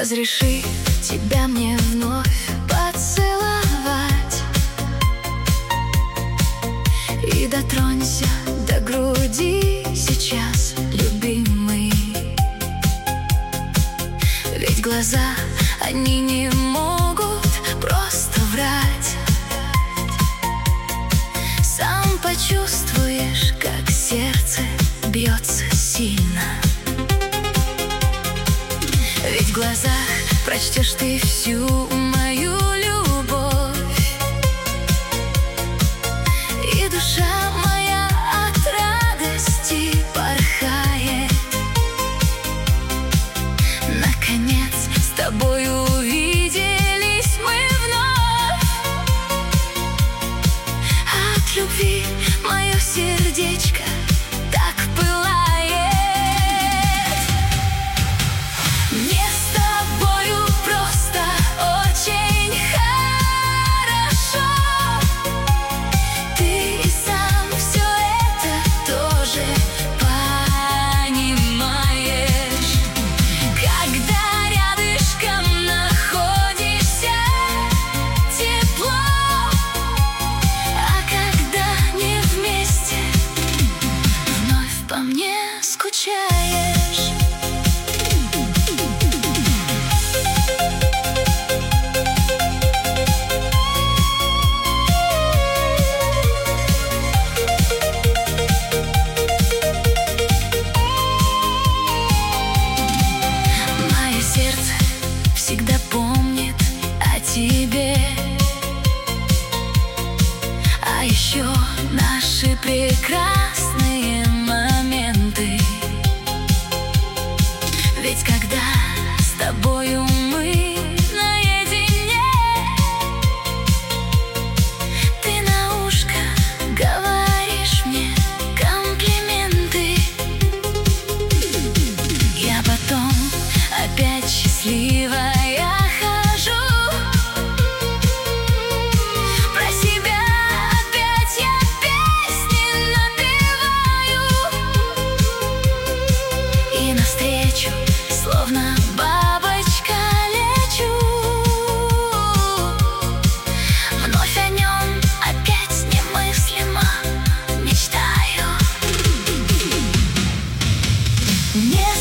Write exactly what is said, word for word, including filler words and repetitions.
Разреши тебя мне вновь поцеловать и дотронься до груди сейчас, любимый. Ведь глаза, они не могут просто врать. Сам почувствуешь, как сердце бьется сильно. Ведь в глазах прочтешь ты всю мою любовь, и душа моя от радости порхает. Наконец с тобой увиделись мы вновь. От любви мое сердечко так пылает. Мне с тобою просто очень хорошо. Ты и сам все это тоже понимаешь. Когда рядышком находишься, тепло, а когда не вместе, вновь по мне скучаешь. Мое сердце всегда помнит о тебе, а еще наши прекрасные моменты. Ведь когда с тобою мы наедине, ты на ушко говоришь мне комплименты. Я потом опять счастливая хожу, про себя опять я песни напеваю, и навстречу словно бабочка лечу. Вновь о нем опять немыслимо мечтаю. Не